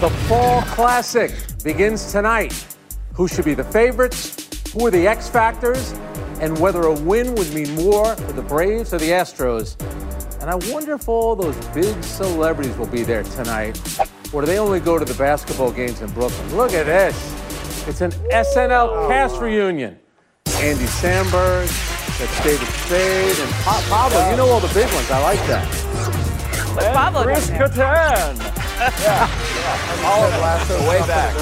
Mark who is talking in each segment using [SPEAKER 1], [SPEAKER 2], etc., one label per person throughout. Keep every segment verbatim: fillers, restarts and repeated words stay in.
[SPEAKER 1] The Fall Classic begins tonight. Who should be the favorites? Who are the X factors? And whether a win would mean more for the Braves or the Astros. And I wonder if all those big celebrities will be there tonight, or do they only go to the basketball games in Brooklyn? Look at this. It's an S N L cast reunion. Andy Samberg, that's David Spade, and pa- Pablo. You know all the big ones. I like that.
[SPEAKER 2] What's Pablo
[SPEAKER 3] Chris Kattan.
[SPEAKER 4] yeah. yeah. All of Lasso, way back.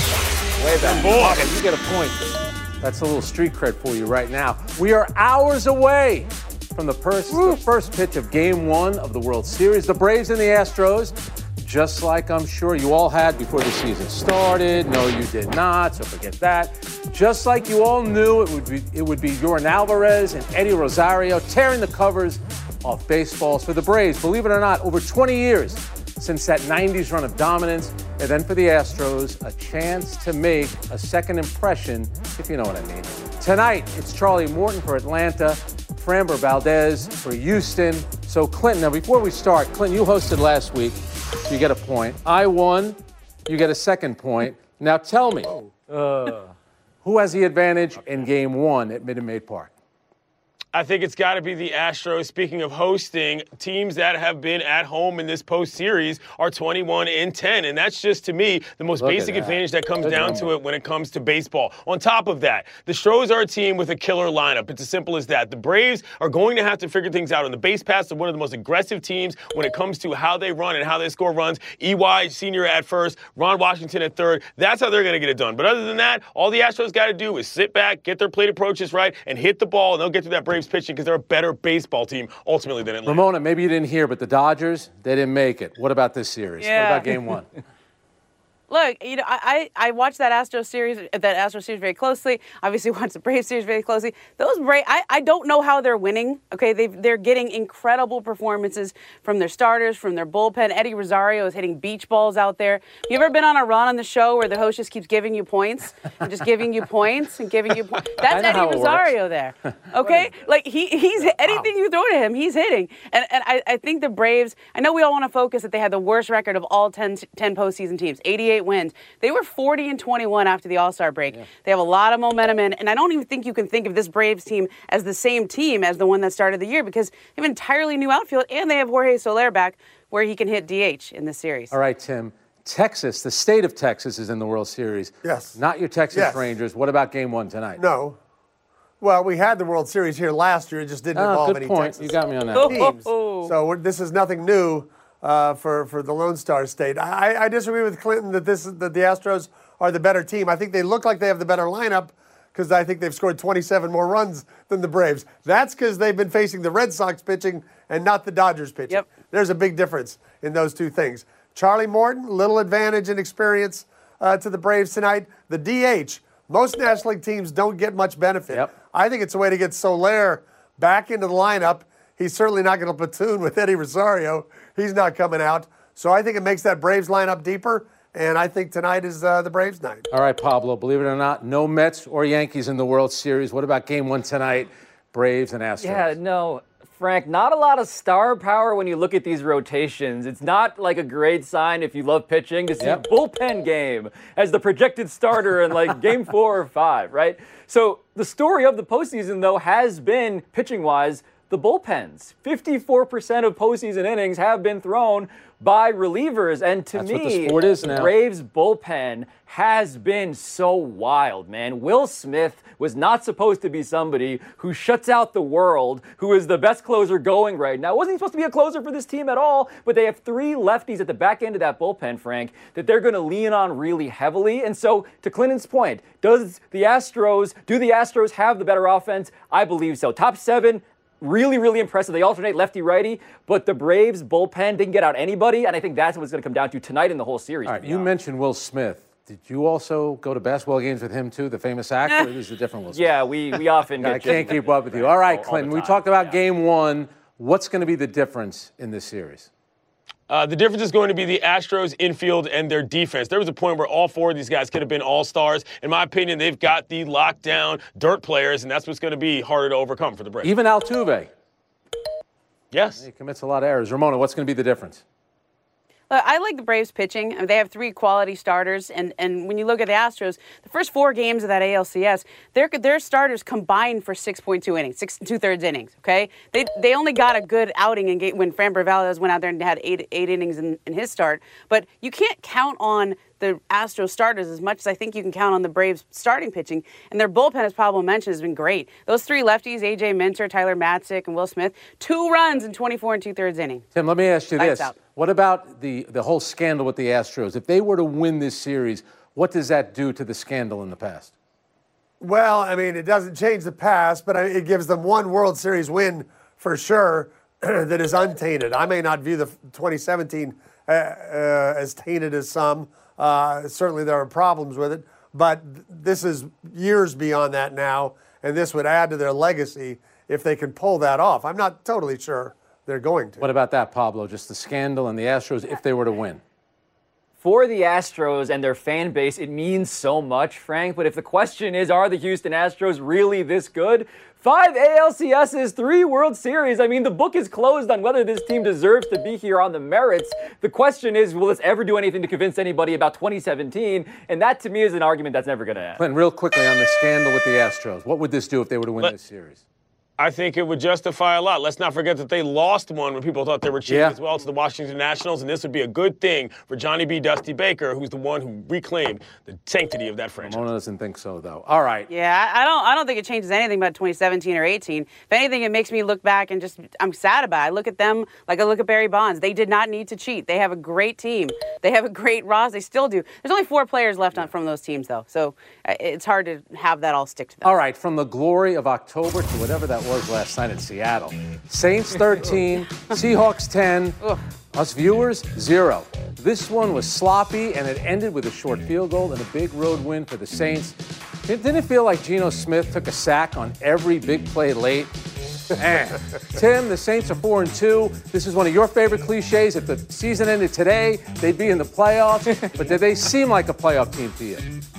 [SPEAKER 4] Way back.
[SPEAKER 1] Boy, you get a point. That's a little street cred for you right now. We are hours away from the first, the first pitch of Game One of the World Series. The Braves and the Astros, just like I'm sure you all had before the season started. No, you did not, so forget that. Just like you all knew it would be, it would be Yordan Alvarez and Eddie Rosario tearing the covers off baseballs for the Braves. Believe it or not, over twenty years since that nineties run of dominance. And then for the Astros, a chance to make a second impression, if you know what I mean. Tonight, it's Charlie Morton for Atlanta, Framber Valdez for Houston. So, Clinton, now before we start, Clinton, you hosted last week. You get a point. I won. You get a second point. Now tell me, uh, who has the advantage in Game One at Minute Maid Park?
[SPEAKER 3] I think it's got to be the Astros. Speaking of hosting, teams that have been at home in this post-series are twenty-one and ten, and that's just, to me, the most
[SPEAKER 1] Look
[SPEAKER 3] basic
[SPEAKER 1] that.
[SPEAKER 3] advantage that comes
[SPEAKER 1] Good
[SPEAKER 3] down
[SPEAKER 1] number.
[SPEAKER 3] to it when it comes to baseball. On top of that, the Stros are a team with a killer lineup. It's as simple as that. The Braves are going to have to figure things out on the base paths. They're one of the most aggressive teams when it comes to how they run and how they score runs. E Y Senior at first, Ron Washington at third. That's how they're going to get it done. But other than that, all the Astros got to do is sit back, get their plate approaches right, and hit the ball, and they'll get through that Braves pitching because they're a better baseball team ultimately than Atlanta.
[SPEAKER 1] Ramona, maybe you didn't hear, but the Dodgers, they didn't make it. What about this series?
[SPEAKER 2] Yeah.
[SPEAKER 1] What about Game One?
[SPEAKER 2] Look, you know, I, I I watched that Astros series, that Astros series very closely. Obviously, watched the Braves series very closely. Those Braves, I, I don't know how they're winning. Okay, they they're getting incredible performances from their starters, from their bullpen. Eddie Rosario is hitting beach balls out there. You ever been on a run on the show where the host just keeps giving you points and just giving you points and giving you points? That's
[SPEAKER 1] know how
[SPEAKER 2] Eddie
[SPEAKER 1] it
[SPEAKER 2] Rosario there. Okay, like he he's anything you throw to him, he's hitting. And and I, I think the Braves. I know we all want to focus that they had the worst record of all ten, ten postseason teams, eighty-eight wins. They were forty and twenty-one after the All-Star break. Yeah. They have a lot of momentum in, and I don't even think you can think of this Braves team as the same team as the one that started the year because they have an entirely new outfield, and they have Jorge Soler back where he can hit D H in this series.
[SPEAKER 1] All right, Tim. Texas, the state of Texas, is in the World Series.
[SPEAKER 4] Yes.
[SPEAKER 1] Not your Texas
[SPEAKER 4] Yes.
[SPEAKER 1] Rangers. What about Game One tonight?
[SPEAKER 4] No. Well, we had the World Series here last year. It just didn't
[SPEAKER 1] Oh,
[SPEAKER 4] involve
[SPEAKER 1] good
[SPEAKER 4] any
[SPEAKER 1] point.
[SPEAKER 4] Texas
[SPEAKER 1] You got me on that.
[SPEAKER 4] teams. So we're, this is nothing new uh, for, for the Lone Star State. I, I disagree with Clinton that this that the Astros are the better team. I think they look like they have the better lineup because I think they've scored twenty-seven more runs than the Braves. That's because they've been facing the Red Sox pitching and not the Dodgers pitching.
[SPEAKER 2] Yep.
[SPEAKER 4] There's a big difference in those two things. Charlie Morton, little advantage in experience uh, to the Braves tonight. The D H, most National League teams don't get much benefit.
[SPEAKER 1] Yep.
[SPEAKER 4] I think it's a way to get Soler back into the lineup. He's certainly not going to platoon with Eddie Rosario. He's not coming out. So I think it makes that Braves lineup deeper. And I think tonight is uh, the Braves' night.
[SPEAKER 1] All right, Pablo, believe it or not, no Mets or Yankees in the World Series. What about Game One tonight? Braves and Astros.
[SPEAKER 5] Yeah, no, Frank, not a lot of star power when you look at these rotations. It's not like a great sign if you love pitching to see
[SPEAKER 1] Yep.
[SPEAKER 5] a bullpen game as the projected starter in like game four or five, right? So the story of the postseason, though, has been, pitching-wise, the bullpens. fifty-four percent of postseason innings have been thrown by relievers. And to
[SPEAKER 1] That's
[SPEAKER 5] me,
[SPEAKER 1] what the sport is now.
[SPEAKER 5] Braves bullpen has been so wild, man. Will Smith was not supposed to be somebody who shuts out the world, who is the best closer going right now. Wasn't he supposed to be a closer for this team at all? But they have three lefties at the back end of that bullpen, Frank, that they're going to lean on really heavily. And so, to Clinton's point, does the Astros, do the Astros have the better offense? I believe so. Top seven, really, really impressive. They alternate lefty-righty, but the Braves bullpen didn't get out anybody, and I think that's what it's going to come down to tonight in the whole series.
[SPEAKER 1] All right, you mentioned Will Smith. Did you also go to basketball games with him, too, the famous actor? Or is it a different Will Smith?
[SPEAKER 5] Yeah, we, we often
[SPEAKER 1] I
[SPEAKER 5] get
[SPEAKER 1] can't keep up with you. All right,
[SPEAKER 5] all the
[SPEAKER 1] Clinton, we
[SPEAKER 5] time.
[SPEAKER 1] talked about
[SPEAKER 5] Yeah.
[SPEAKER 1] Game One. What's going to be the difference in this series?
[SPEAKER 3] Uh, the difference is going to be the Astros infield and their defense. There was a point where all four of these guys could have been all-stars. In my opinion, they've got the lockdown dirt players, and that's what's going to be harder to overcome for the Braves.
[SPEAKER 1] Even Altuve.
[SPEAKER 3] Yes.
[SPEAKER 1] He commits a lot of errors. Ramona, what's going to be the difference?
[SPEAKER 2] Uh, I like the Braves pitching. I mean, they have three quality starters, and, and when you look at the Astros, the first four games of that A L C S, their their starters combined for six point two innings, six and two thirds innings. Okay, they they only got a good outing in game when Framber Valdez went out there and had eight eight innings in, in his start. But you can't count on the Astros starters as much as I think you can count on the Braves starting pitching. And their bullpen, as Pablo mentioned, has been great. Those three lefties, A J Minter, Tyler Matzik, and Will Smith, two runs in twenty-four and two thirds innings.
[SPEAKER 1] Tim, let me ask you
[SPEAKER 2] Lights
[SPEAKER 1] this.
[SPEAKER 2] out.
[SPEAKER 1] What about the, the whole scandal with the Astros? If they were to win this series, what does that do to the scandal in the past?
[SPEAKER 4] Well, I mean, it doesn't change the past, but it gives them one World Series win for sure that is untainted. I may not view the twenty seventeen uh, uh, as tainted as some. Uh, certainly there are problems with it, but th- this is years beyond that now, and this would add to their legacy if they can pull that off. I'm not totally sure they're going to.
[SPEAKER 1] What about that, Pablo? Just the scandal and the Astros if they were to win?
[SPEAKER 5] For the Astros and their fan base, it means so much, Frank. But if the question is, are the Houston Astros really this good? Five A L C S's, three World Series. I mean, the book is closed on whether this team deserves to be here on the merits. The question is, will this ever do anything to convince anybody about twenty seventeen? And that, to me, is an argument that's never going to end.
[SPEAKER 1] Clinton, real quickly on the scandal with the Astros. What would this do if they were to win
[SPEAKER 3] Let-
[SPEAKER 1] this series?
[SPEAKER 3] I think it would justify a lot. Let's not forget that they lost one when people thought they were cheating
[SPEAKER 1] Yeah.
[SPEAKER 3] as well to the Washington Nationals, and this would be a good thing for Johnny B. Dusty Baker, who's the one who reclaimed the sanctity of that franchise.
[SPEAKER 1] Mona doesn't think so, though. All right.
[SPEAKER 2] Yeah, I I don't. I don't think it changes anything about twenty seventeen or eighteen. If anything, it makes me look back and just I'm sad about it. I look at them like I look at Barry Bonds. They did not need to cheat. They have a great team. They have a great roster. They still do. There's only four players left on from those teams, though, so uh, it's hard to have that all stick to them.
[SPEAKER 1] All right, from the glory of October to whatever that was last night in Seattle. Saints thirteen, Seahawks ten, us viewers zero. This one was sloppy, and it ended with a short field goal and a big road win for the Saints. It didn't feel like Geno Smith took a sack on every big play late. Man. Tim, the Saints are four and two. This is one of your favorite cliches. If the season ended today, they'd be in the playoffs. But did they seem like a playoff team to you?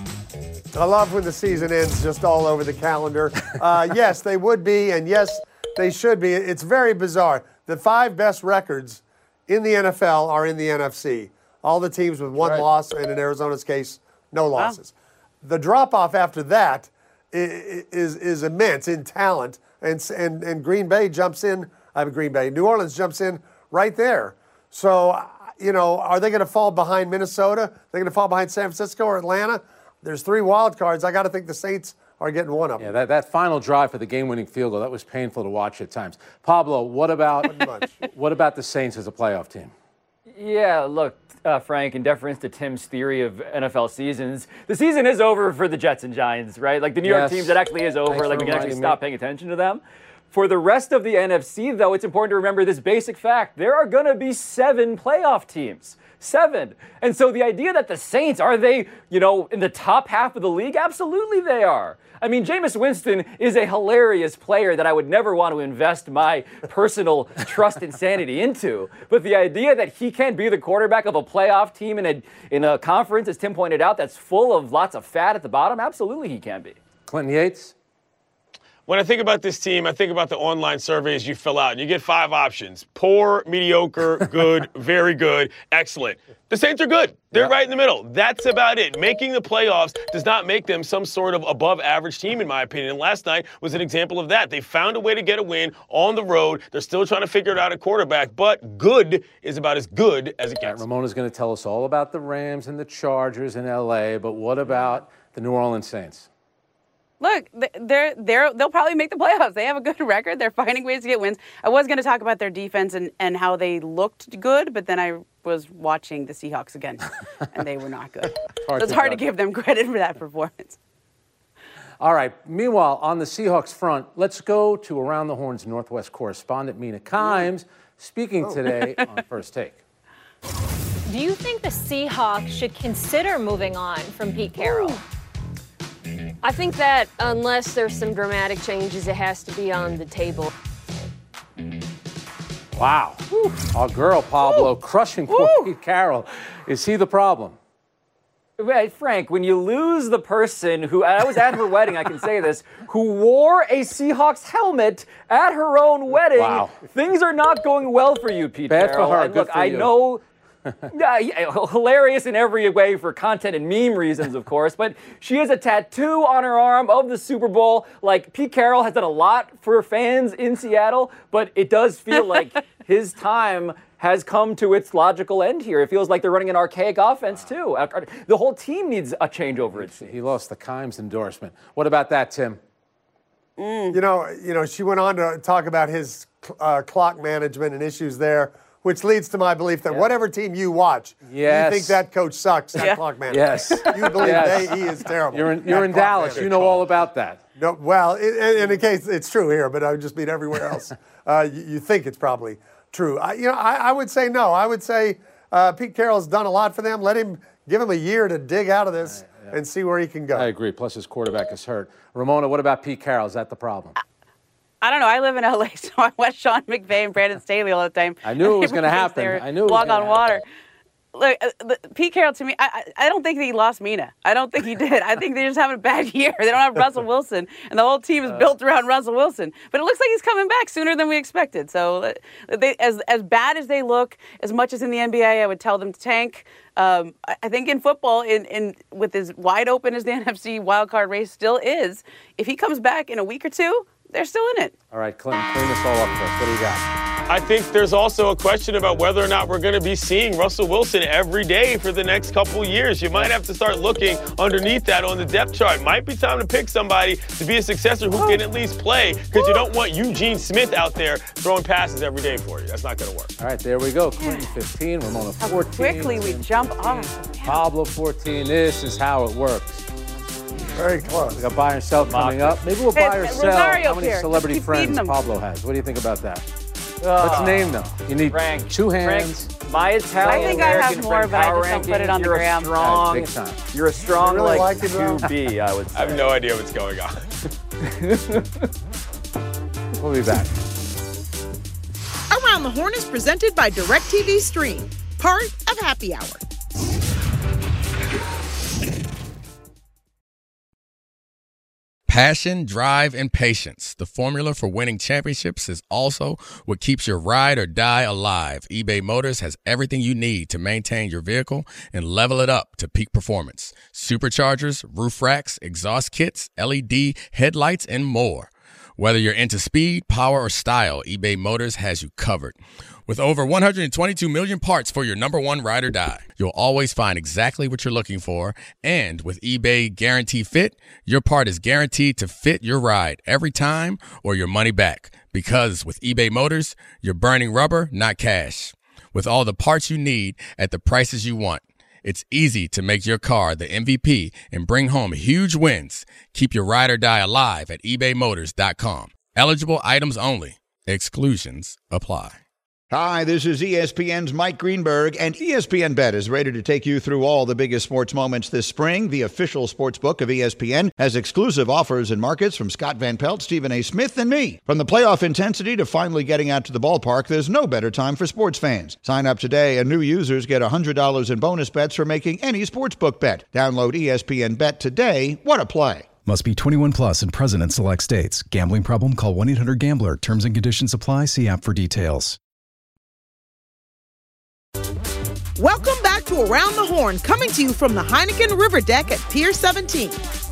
[SPEAKER 4] I love when the season ends just all over the calendar. Uh, yes, they would be, and yes, they should be. It's very bizarre. The five best records in the N F L are in the N F C. All the teams with one
[SPEAKER 1] Right.
[SPEAKER 4] loss, and in Arizona's case, no losses. The drop-off after that i- i- is, is immense in talent, and, and, and Green Bay jumps in, I mean Green Bay, New Orleans jumps in right there. So, you know, are they going to fall behind Minnesota? They're going to fall behind San Francisco or Atlanta? There's three wild cards. I got to think the Saints are getting one of them.
[SPEAKER 1] Yeah, that, that final drive for the game-winning field goal, that was painful to watch at times. Pablo, what about
[SPEAKER 4] much.
[SPEAKER 1] what about the Saints as a playoff team?
[SPEAKER 5] Yeah, look, uh, Frank, in deference to Tim's theory of N F L seasons, the season is over for the Jets and Giants, right? Like the New York
[SPEAKER 1] Yes.
[SPEAKER 5] teams, it actually is over.
[SPEAKER 1] Thanks
[SPEAKER 5] Like
[SPEAKER 1] for
[SPEAKER 5] we can actually
[SPEAKER 1] reminding
[SPEAKER 5] stop
[SPEAKER 1] me.
[SPEAKER 5] paying attention to them. For the rest of the N F C, though, it's important to remember this basic fact. There are going to be seven playoff teams. Seven. And so the idea that the Saints, are they, you know, in the top half of the league? Absolutely they are. I mean, Jameis Winston is a hilarious player that I would never want to invest my personal trust and sanity into. But the idea that he can be the quarterback of a playoff team in a, in a conference, as Tim pointed out, that's full of lots of fat at the bottom, absolutely he can be.
[SPEAKER 1] Clinton Yates?
[SPEAKER 3] When I think about this team, I think about the online surveys you fill out, and you get five options: poor, mediocre, good, very good, excellent. The Saints are good. They're
[SPEAKER 1] Yeah.
[SPEAKER 3] right in the middle. That's about it. Making the playoffs does not make them some sort of above-average team, in my opinion. And last night was an example of that. They found a way to get a win on the road. They're still trying to figure it out at quarterback, but good is about as good as it gets.
[SPEAKER 1] Ramona's going to tell us all about the Rams and the Chargers in L A, but what about the New Orleans Saints?
[SPEAKER 2] Look, they're they're they'll probably make the playoffs. They have a good record. They're finding ways to get wins. I was going to talk about their defense and, and how they looked good, but then I was watching the Seahawks again, and they were not good.
[SPEAKER 1] hard
[SPEAKER 2] So it's
[SPEAKER 1] to
[SPEAKER 2] hard to
[SPEAKER 1] judge.
[SPEAKER 2] give them credit for that performance.
[SPEAKER 1] All right. Meanwhile, on the Seahawks front, let's go to Around the Horn's Northwest correspondent, Mina Kimes, speaking today on First Take.
[SPEAKER 6] Do you think the Seahawks should consider moving on from Pete Carroll?
[SPEAKER 7] I think that unless there's some dramatic changes, it has to be on the table.
[SPEAKER 1] Wow. Our girl, Pablo, crushing poor Pete Carroll. Is he the problem?
[SPEAKER 5] Right, Frank, when you lose the person who, I was at her wedding, I can say this, who wore a Seahawks helmet at her own wedding,
[SPEAKER 1] Wow.
[SPEAKER 5] things are not going well for you, Pete
[SPEAKER 1] Bad for
[SPEAKER 5] Carroll.
[SPEAKER 1] her,
[SPEAKER 5] And
[SPEAKER 1] good
[SPEAKER 5] look,
[SPEAKER 1] for
[SPEAKER 5] I
[SPEAKER 1] you.
[SPEAKER 5] know Yeah, yeah, hilarious in every way for content and meme reasons, of course. But she has a tattoo on her arm of the Super Bowl. Like, Pete Carroll has done a lot for fans in Seattle, but it does feel like his time has come to its logical end here. It feels like they're running an archaic offense, too. The whole team needs a changeover. It seems.
[SPEAKER 1] He lost the Kimes endorsement. What about that, Tim?
[SPEAKER 4] Mm. You know, you know, she went on to talk about his uh, clock management and issues there, which leads to my belief that yeah. whatever team you watch,
[SPEAKER 1] yes.
[SPEAKER 4] you think that coach sucks at
[SPEAKER 1] yeah.
[SPEAKER 4] clock management.
[SPEAKER 1] Yes.
[SPEAKER 4] You believe
[SPEAKER 1] yes.
[SPEAKER 4] they, he is terrible.
[SPEAKER 1] You're in, you're in Dallas. You know all about that.
[SPEAKER 4] No, well, in, in the case, it's true here, but I would just mean everywhere else. uh, you, you think it's probably true. I, you know, I, I would say no. I would say uh, Pete Carroll's done a lot for them. Let him give him a year to dig out of this right, yeah. and see where he can go.
[SPEAKER 1] I agree. Plus, his quarterback is hurt. Ramona, what about Pete Carroll? Is that the problem?
[SPEAKER 2] I, I don't know. I live in L A, so I watch Sean McVay and Brandon Staley all the time.
[SPEAKER 1] I knew it was going to happen. I knew it was
[SPEAKER 2] walk on
[SPEAKER 1] happen.
[SPEAKER 2] water. Look, uh, the, Pete Carroll, to me, I, I don't think that he lost Mina. I don't think he did. I think they're just having a bad year. They don't have Russell Wilson, and the whole team is uh, built around Russell Wilson. But it looks like he's coming back sooner than we expected. So uh, they, as as bad as they look, as much as in the N B A, I would tell them to tank. Um, I, I think in football, in, in with as wide open as the N F C wildcard race still is, if he comes back in a week or two, they're still in it.
[SPEAKER 1] All right, Clinton, clean this all up for us. What do you got?
[SPEAKER 3] I think there's also a question about whether or not we're going to be seeing Russell Wilson every day for the next couple years. You might have to start looking underneath that on the depth chart. Might be time to pick somebody to be a successor who can at least play, because you don't want Eugene Smith out there throwing passes every day for you. That's not going to work.
[SPEAKER 1] All right, there we go. Clinton fifteen, Ramona fourteen.
[SPEAKER 2] How quickly we jump off.
[SPEAKER 1] Pablo fourteen. This is how it works.
[SPEAKER 4] Very close.
[SPEAKER 1] We got buy or sell coming up. Maybe we'll buy
[SPEAKER 2] hey,
[SPEAKER 1] or sell.
[SPEAKER 2] Rosario
[SPEAKER 1] How many
[SPEAKER 2] here.
[SPEAKER 1] celebrity friends Pablo has? What do you think about that? Uh, Let's name them. You need
[SPEAKER 5] Frank,
[SPEAKER 1] two hands.
[SPEAKER 5] Frank, my Italian
[SPEAKER 2] I think I have
[SPEAKER 5] American
[SPEAKER 2] more,
[SPEAKER 5] friend,
[SPEAKER 2] but I
[SPEAKER 5] power
[SPEAKER 2] just don't put it
[SPEAKER 5] rankings,
[SPEAKER 2] on the
[SPEAKER 5] you're
[SPEAKER 2] gram.
[SPEAKER 5] A strong,
[SPEAKER 1] Big time.
[SPEAKER 5] You're a strong
[SPEAKER 4] really
[SPEAKER 5] like,
[SPEAKER 4] like
[SPEAKER 5] two B, I would say.
[SPEAKER 3] I have no idea what's going on.
[SPEAKER 1] We'll be back.
[SPEAKER 8] Around the Horn is presented by DirecTV Stream, part of Happy Hour.
[SPEAKER 9] Passion, drive, and patience. The formula for winning championships is also what keeps your ride or die alive. eBay Motors has everything you need to maintain your vehicle and level it up to peak performance. Superchargers, roof racks, exhaust kits, L E D headlights, and more. Whether you're into speed, power, or style, eBay Motors has you covered. With over one hundred twenty-two million parts for your number one ride or die, you'll always find exactly what you're looking for. And with eBay Guarantee Fit, your part is guaranteed to fit your ride every time or your money back. Because with eBay Motors, you're burning rubber, not cash. With all the parts you need at the prices you want, it's easy to make your car the M V P and bring home huge wins. Keep your ride or die alive at ebay motors dot com. Eligible items only. Exclusions apply.
[SPEAKER 10] Hi, this is E S P N's Mike Greenberg, and E S P N Bet is ready to take you through all the biggest sports moments this spring. The official sports book of E S P N has exclusive offers and markets from Scott Van Pelt, Stephen A. Smith, and me. From the playoff intensity to finally getting out to the ballpark, there's no better time for sports fans. Sign up today, and new users get one hundred dollars in bonus bets for making any sportsbook bet. Download E S P N Bet today. What a play.
[SPEAKER 11] Must be twenty-one plus and present in select states. Gambling problem? Call one eight hundred gambler. Terms and conditions apply. See app for details.
[SPEAKER 8] Welcome back to Around the Horn, coming to you from the Heineken River Deck at Pier seventeen.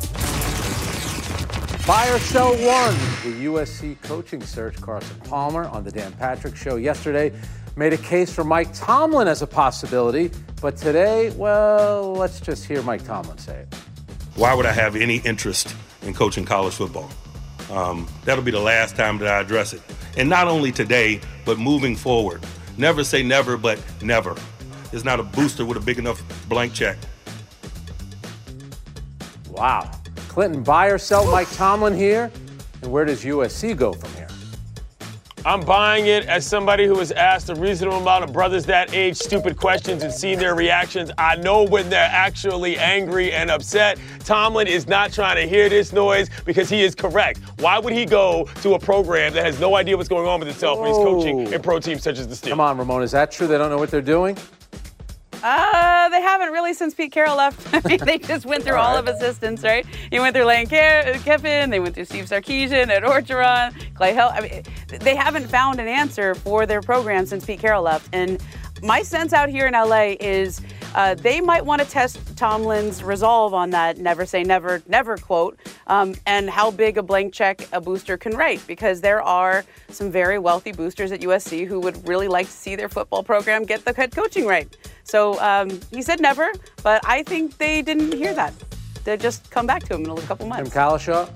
[SPEAKER 1] Buy or sell one. The U S C coaching search. Carson Palmer on the Dan Patrick Show yesterday made a case for Mike Tomlin as a possibility. But today, well, let's just hear Mike Tomlin say it.
[SPEAKER 12] Why would I have any interest in coaching college football? Um, that'll be the last time that I address it. And not only today, but moving forward. Never say never, but never. It's not a booster with a big enough blank check.
[SPEAKER 1] Wow. Clinton, buy or sell Mike Tomlin here? And where does U S C go from here?
[SPEAKER 3] I'm buying it as somebody who has asked a reasonable amount of brothers that age stupid questions and seen their reactions. I know when they're actually angry and upset. Tomlin is not trying to hear this noise because he is correct. Why would he go to a program that has no idea what's going on with itself when he's coaching in pro teams such as the Steelers?
[SPEAKER 1] Come on, Ramon. Is that true? They don't know what they're doing?
[SPEAKER 2] Uh, they haven't really since Pete Carroll left. I mean, they just went through all, all right. of assistants, right? He went through Lane Kiffin, they went through Steve Sarkisian, Ed Orgeron, Clay Hill. I mean, they haven't found an answer for their program since Pete Carroll left. And my sense out here in L A is uh, they might want to test Tomlin's resolve on that never say never, never quote, um, and how big a blank check a booster can write, because there are some very wealthy boosters at U S C who would really like to see their football program get the head coaching right. So um, he said never, but I think they didn't hear that. They'll just come back to him in a couple months.
[SPEAKER 1] Tim Kalishaw?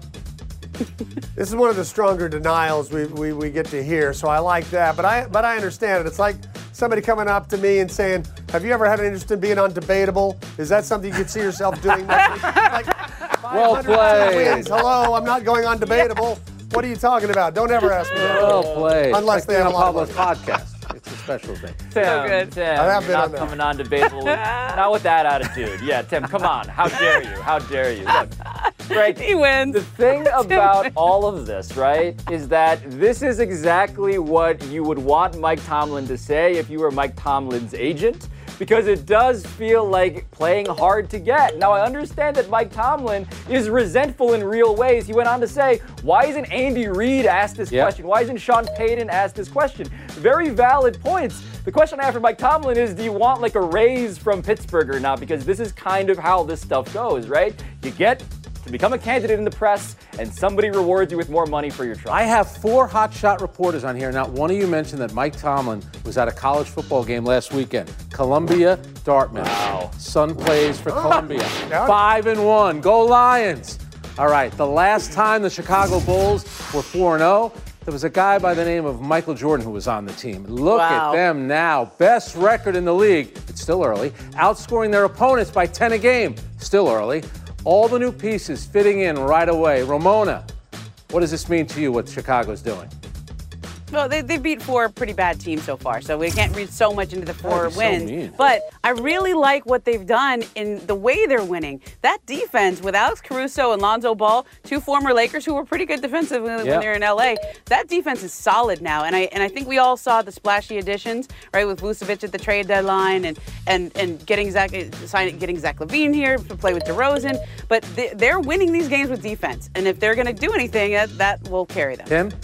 [SPEAKER 4] This is one of the stronger denials we, we, we get to hear, so I like that. But I but I understand it. It's like somebody coming up to me and saying, have you ever had an interest in being on Debatable? Is that something you could see yourself doing next week? Like,
[SPEAKER 1] well played.
[SPEAKER 4] Wins. Hello, I'm not going on Debatable. What are you talking about? Don't ever ask me that.
[SPEAKER 1] Well played.
[SPEAKER 4] Unless they have a lot of
[SPEAKER 1] Pablo's podcast. It's a special thing.
[SPEAKER 5] Tim,
[SPEAKER 2] So good.
[SPEAKER 5] Tim,
[SPEAKER 4] I have
[SPEAKER 5] you're
[SPEAKER 4] been
[SPEAKER 5] not
[SPEAKER 4] on that.
[SPEAKER 5] coming on Debatable. Not with that attitude. Yeah, Tim, come on. How dare you? How dare you? Look, Greg,
[SPEAKER 2] He wins.
[SPEAKER 5] the thing about all of this, right, is that this is exactly what you would want Mike Tomlin to say if you were Mike Tomlin's agent, because it does feel like playing hard to get. Now, I understand that Mike Tomlin is resentful in real ways. He went on to say, why isn't Andy Reid asked this
[SPEAKER 1] Yep.
[SPEAKER 5] question? Why isn't Sean Payton asked this question? Very valid points. The question I have for Mike Tomlin is, do you want like a raise from Pittsburgh or not? Because this is kind of how this stuff goes, right? You get to become a candidate in the press, and somebody rewards you with more money for your trouble.
[SPEAKER 1] I have four hotshot reporters on here. Not one of you mentioned that Mike Tomlin was at a college football game last weekend. Columbia, Dartmouth.
[SPEAKER 5] Wow.
[SPEAKER 1] Son plays for Columbia.
[SPEAKER 4] Yeah.
[SPEAKER 1] Five and one. Go Lions. All right. The last time the Chicago Bulls were four and oh, there was a guy by the name of Michael Jordan who was on the team. Look
[SPEAKER 2] Wow.
[SPEAKER 1] at them now. Best record in the league. It's still early. Outscoring their opponents by ten a game. Still early. All the new pieces fitting in right away. Ramona, what does this mean to you, what Chicago's doing?
[SPEAKER 2] Well, they, they beat four pretty bad teams so far, so we can't read so much into the four
[SPEAKER 1] That'd be so
[SPEAKER 2] wins.
[SPEAKER 1] mean.
[SPEAKER 2] But I really like what they've done in the way they're winning. That defense with Alex Caruso and Lonzo Ball, two former Lakers who were pretty good defensively when
[SPEAKER 1] Yep.
[SPEAKER 2] they were in L A, that defense is solid now. And I and I think we all saw the splashy additions, right, with Vucevic at the trade deadline and and, and getting Zach signing, getting Zach LaVine here to play with DeRozan. But they, they're winning these games with defense. And if they're going to do anything, that, that will carry them.
[SPEAKER 1] Tim?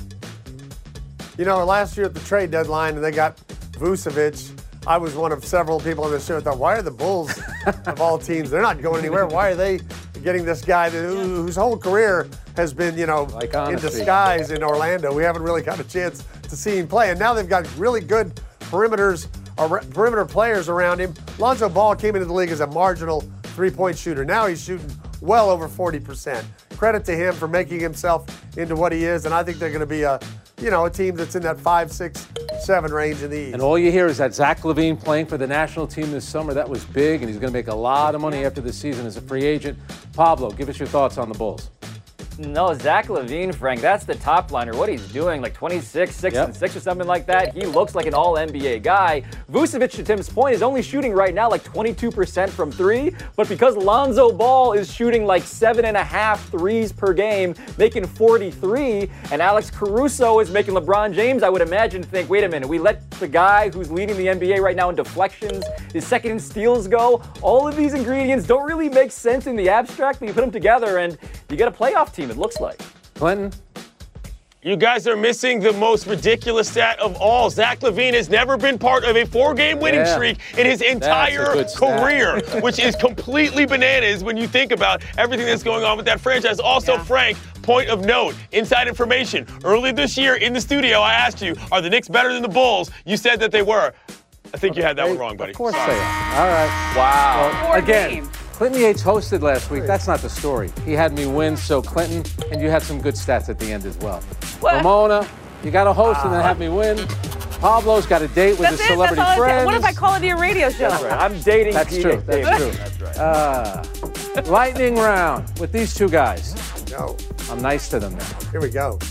[SPEAKER 4] You know, last year at the trade deadline, and they got Vucevic. I was one of several people on the show who thought, why are the Bulls, of all teams, they're not going anywhere. Why are they getting this guy that, who, whose whole career has been, you know,
[SPEAKER 1] Like
[SPEAKER 4] in
[SPEAKER 1] honesty.
[SPEAKER 4] disguise in Orlando? We haven't really got a chance to see him play. And now they've got really good perimeters, ar- perimeter players around him. Lonzo Ball came into the league as a marginal three-point shooter. Now he's shooting well over forty percent. Credit to him for making himself into what he is, and I think they're going to be a, you know, a team that's in that five, six, seven range in the East.
[SPEAKER 1] And all you hear is that Zach LaVine playing for the national team this summer. That was big, and he's going to make a lot of money after the season as a free agent. Pablo, give us your thoughts on the Bulls.
[SPEAKER 5] No, Zach LaVine, Frank, that's the top liner. What he's doing, like twenty-six, six
[SPEAKER 1] Yep.
[SPEAKER 5] and six or something like that. He looks like an all N B A guy. Vucevic, to Tim's point, is only shooting right now like twenty-two percent from three, but because Lonzo Ball is shooting like seven and a half threes per game, making forty-three, and Alex Caruso is making LeBron James, I would imagine, think, wait a minute, we let the guy who's leading the N B A right now in deflections, his second in steals go. All of these ingredients don't really make sense in the abstract, but you put them together and you get a playoff team, it looks like.
[SPEAKER 1] Clinton?
[SPEAKER 3] You guys are missing the most ridiculous stat of all. Zach LaVine has never been part of a four-game winning
[SPEAKER 1] Yeah.
[SPEAKER 3] streak in his entire
[SPEAKER 1] good stat.
[SPEAKER 3] career, which is completely bananas when you think about everything that's going on with that franchise. Also,
[SPEAKER 2] Yeah.
[SPEAKER 3] Frank, point of note, inside information. Earlier this year in the studio, I asked you, are the Knicks better than the Bulls? You said that they were. I think you had that one wrong, buddy.
[SPEAKER 1] Of course they are. All right.
[SPEAKER 5] Wow.
[SPEAKER 1] Well,
[SPEAKER 2] Four
[SPEAKER 1] again,
[SPEAKER 2] games.
[SPEAKER 1] Clinton Yates hosted last week. That's not the story. He had me win, so Clinton, and you had some good stats at the end as well.
[SPEAKER 2] What?
[SPEAKER 1] Ramona, you got to host and then have me win. Pablo's got a date with
[SPEAKER 2] That's
[SPEAKER 1] his
[SPEAKER 2] it.
[SPEAKER 1] celebrity
[SPEAKER 2] That's all I
[SPEAKER 1] friends.
[SPEAKER 2] said. What if I call it your radio show?
[SPEAKER 5] That's right. I'm dating
[SPEAKER 1] That's
[SPEAKER 5] Pete
[SPEAKER 1] true. That's
[SPEAKER 5] Davidson.
[SPEAKER 1] true.
[SPEAKER 5] That's right.
[SPEAKER 1] Uh, lightning round with these two guys.
[SPEAKER 4] Go.
[SPEAKER 1] I'm nice to them now.
[SPEAKER 4] Here we go.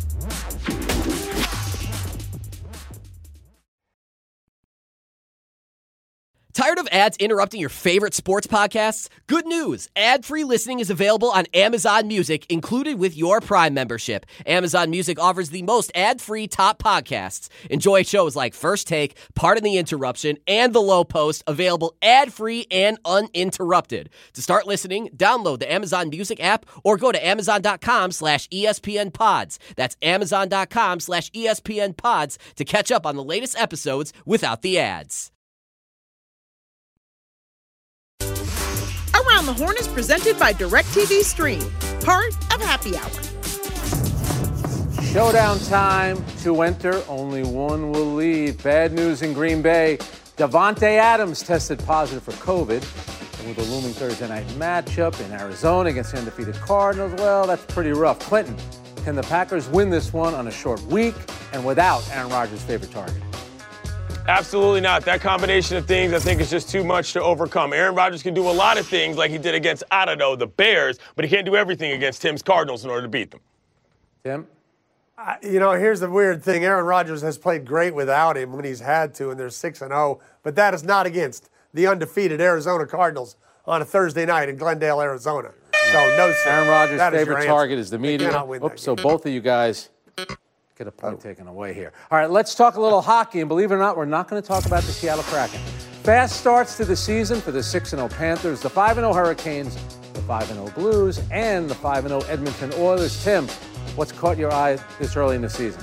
[SPEAKER 13] Tired of ads interrupting your favorite sports podcasts? Good news. Ad-free listening is available on Amazon Music, included with your Prime membership. Amazon Music offers the most ad-free top podcasts. Enjoy shows like First Take, Pardon the Interruption, and The Low Post, available ad-free and uninterrupted. To start listening, download the Amazon Music app or go to amazon.com slash ESPN pods. That's amazon.com slash ESPN pods to catch up on the latest episodes without the ads.
[SPEAKER 8] Around the Horn is presented by DirecTV Stream, part of Happy Hour.
[SPEAKER 1] Showdown time. Two enter, only one will leave. Bad news in Green Bay. Davante Adams tested positive for COVID. And with a looming Thursday night matchup in Arizona against the undefeated Cardinals, well, that's pretty rough. Clinton, can the Packers win this one on a short week and without Aaron Rodgers' favorite target?
[SPEAKER 3] Absolutely not. That combination of things, I think, is just too much to overcome. Aaron Rodgers can do a lot of things like he did against, I don't know, the Bears, but he can't do everything against Tim's Cardinals in order to beat them.
[SPEAKER 1] Tim?
[SPEAKER 4] Uh, you know, here's the weird thing. Aaron Rodgers has played great without him when he's had to, and they're six and oh, but that is not against the undefeated Arizona Cardinals on a Thursday night in Glendale, Arizona. So, no, sir.
[SPEAKER 1] Aaron Rodgers'
[SPEAKER 4] That is
[SPEAKER 1] favorite
[SPEAKER 4] your
[SPEAKER 1] target
[SPEAKER 4] answer.
[SPEAKER 1] is the
[SPEAKER 4] They
[SPEAKER 1] media.
[SPEAKER 4] cannot win that
[SPEAKER 1] Oops, so
[SPEAKER 4] game.
[SPEAKER 1] both of you guys get a point taken away here. All right, let's talk a little hockey, and believe it or not, we're not going to talk about the Seattle Kraken. Fast starts to the season for the six and oh Panthers, the five and oh Hurricanes, the five and oh Blues, and the five and oh Edmonton Oilers. Tim, what's caught your eye this early in the season?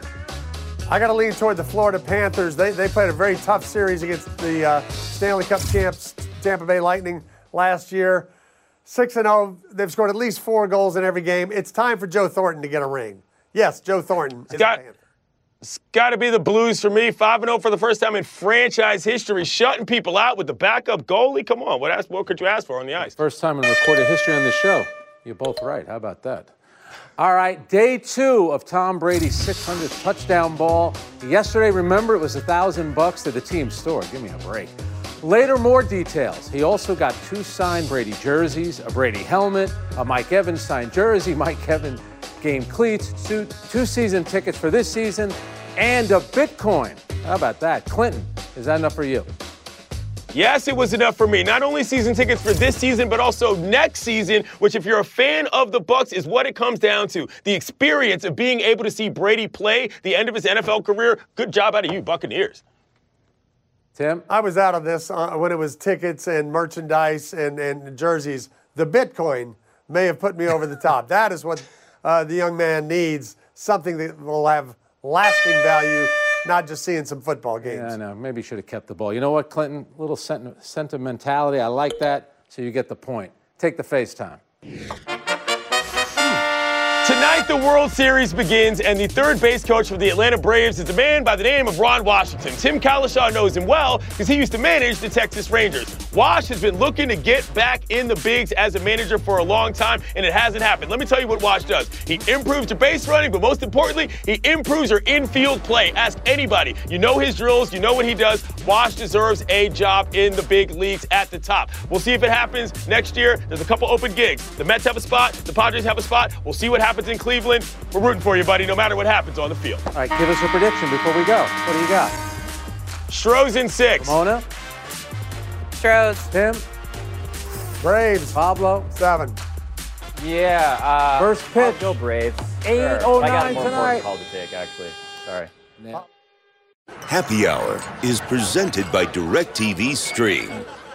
[SPEAKER 4] I got to lean toward the Florida Panthers. They, they played a very tough series against the uh, Stanley Cup champs, Tampa Bay Lightning, last year. six and oh, they've scored at least four goals in every game. It's time for Joe Thornton to get a ring. Yes, Joe Thornton is
[SPEAKER 3] got,
[SPEAKER 4] a Panther.
[SPEAKER 3] It's got to be the Blues for me. five and oh for the first time in franchise history, shutting people out with the backup goalie. Come on, what, else, what could you ask for on the ice?
[SPEAKER 1] First time in recorded history on the show. You're both right. How about that? All right, day two of Tom Brady's six hundredth touchdown ball. Yesterday, remember, it was a thousand bucks to the team store. Give me a break. Later, more details. He also got two signed Brady jerseys, a Brady helmet, a Mike Evans signed jersey, Mike Evans game cleats, two, two season tickets for this season, and a Bitcoin. How about that? Clinton, is that enough for you?
[SPEAKER 3] Yes, it was enough for me. Not only season tickets for this season, but also next season, which if you're a fan of the Bucs is what it comes down to. The experience of being able to see Brady play the end of his N F L career. Good job out of you, Buccaneers.
[SPEAKER 1] Tim?
[SPEAKER 4] I was out of this uh, when it was tickets and merchandise and, and jerseys. The Bitcoin may have put me over the top. That is what uh, the young man needs, something that will have lasting value, not just seeing some football games.
[SPEAKER 1] Yeah, I know. Maybe you should have kept the ball. You know what, Clinton? A little sent- sentimentality. I like that, so you get the point. Take the FaceTime.
[SPEAKER 3] Tonight, the World Series begins, and the third base coach for the Atlanta Braves is a man by the name of Ron Washington. Tim Kalishaw knows him well because he used to manage the Texas Rangers. Wash has been looking to get back in the bigs as a manager for a long time, and it hasn't happened. Let me tell you what Wash does. He improves your base running, but most importantly, he improves your infield play. Ask anybody. You know his drills. You know what he does. Wash deserves a job in the big leagues at the top. We'll see if it happens next year. There's a couple open gigs. The Mets have a spot. The Padres have a spot. We'll see what happens in Cleveland. We're rooting for you, buddy, no matter what happens on the field.
[SPEAKER 1] All right, give us a prediction before we go. What do you got?
[SPEAKER 3] Stros in six.
[SPEAKER 1] Mona?
[SPEAKER 2] Stros.
[SPEAKER 1] Tim?
[SPEAKER 4] Braves.
[SPEAKER 1] Pablo?
[SPEAKER 4] Seven.
[SPEAKER 5] Yeah. Uh,
[SPEAKER 1] First pitch.
[SPEAKER 5] I'll go Braves.
[SPEAKER 1] eight oh nine
[SPEAKER 5] I got a more
[SPEAKER 1] tonight.
[SPEAKER 5] important call to take, actually. Sorry.
[SPEAKER 1] Yeah.
[SPEAKER 14] Happy Hour is presented by DirecTV Stream.